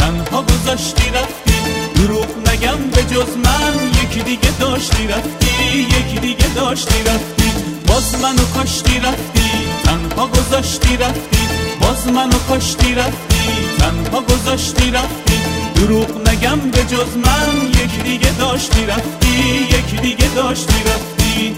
تنها گذاشتی رفتی. دروغ نگم به جز من یکی دیگه داشتی رفتی، یکی دیگه داشتی رفتی. باز منو کاشتی رفتی، تنها گذاشتی رفتی. باز منو کاشتی رفتی، تنها گذاشتی رفتی. دروغ نگم به جز من یکی دیگه داشتی رفتی، یکی دیگه داشتی رفتی.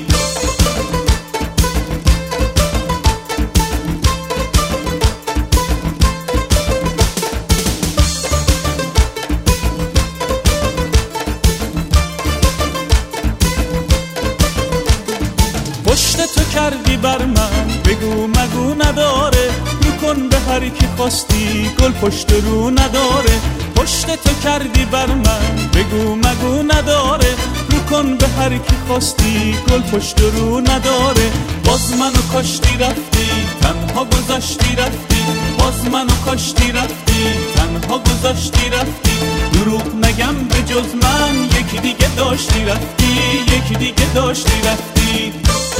پشت تو کردی بر من بگو مگو نداره، رو کن به هر کی خواستی گل پشت رو نداره. پشت تو کردی بر من بگو مگو نداره، رو کن به هر کی خواستی گل پشت رو نداره. باز منو کاشتی رفتی، تنها گذاشتی رفتی. باز منو کاشتی رفتی، تنها گذاشتی رفتی. دروغ نگم به جز من یکی دیگه داشتی رفتی، یکی دیگه داشتی رفتی.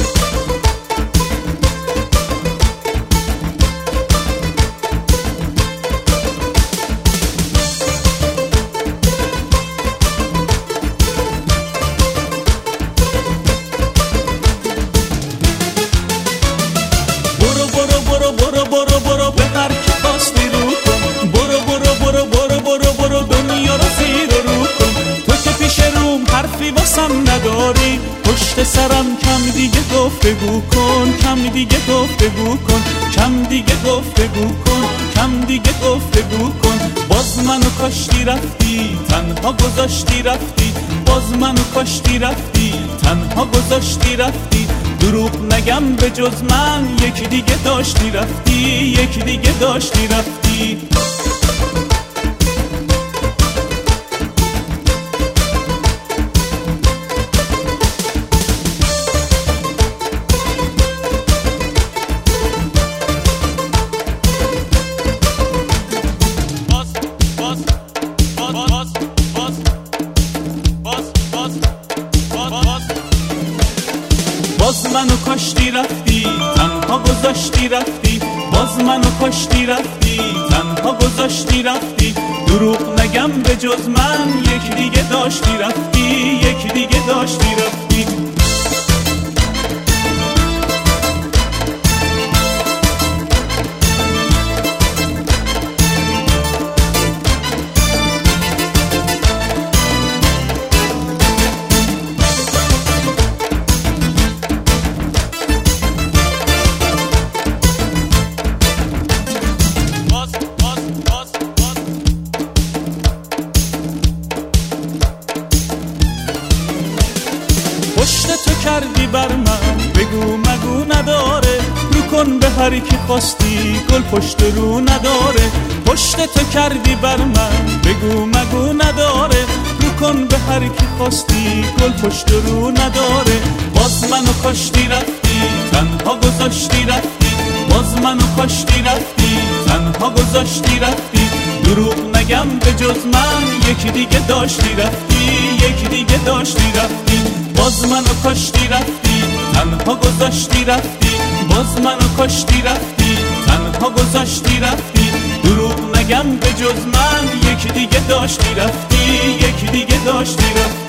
برو به هر کی خواستی رو کن. برو دنیا رو زیر رو کن. تو که پیش روم حرفی واسم نداری، پشت سرم کم دیگه گفتگو کن. کم دیگه گفتگو کن، کم دیگه گفتگو کن، کم دیگه گفتگو کن. باز منو کاشتی رفتی، تنها گذاشتی رفتی. باز منو کاشتی رفتی، تنها گذاشتی رفتی. دروغ نگم به جز من یکی دیگه داشتی رفتی، یکی دیگه داشتی رفتی. باز منو کاشتی رفتی، تنها گذاشتی رفتی. باز منو کاشتی رفتی، تنها گذاشتی رفتی. دروغ نگم به جز من یکی دیگه داشتی رفتی، یکی دیگه داشتی رفتی. پشت تو کردی بر من بگو مگو نداره، رو کن به هر کی خواستی گل پشت رو نداره. پشت تو کردی بر من بگو مگو نداره، رو کن به هر کی خواستی گل پشت رو نداره. باز منو کاشتی رفتی، تنها گذاشتی رفتی. باز منو کاشتی رفتی، تنها گذاشتی رفتی. دروغ نگم به جز من یکی دیگه داشتی رفتی، یکی دیگه داشتی رفتی. باز منو کاشتی رفتی، تنها گذاشتی رفتی. باز منو کاشتی رفتی، تنها گذاشتی رفتی. دروغ نگم به جز من یکی دیگه داشتی رفتی، یکی دیگه داشتی رفتی.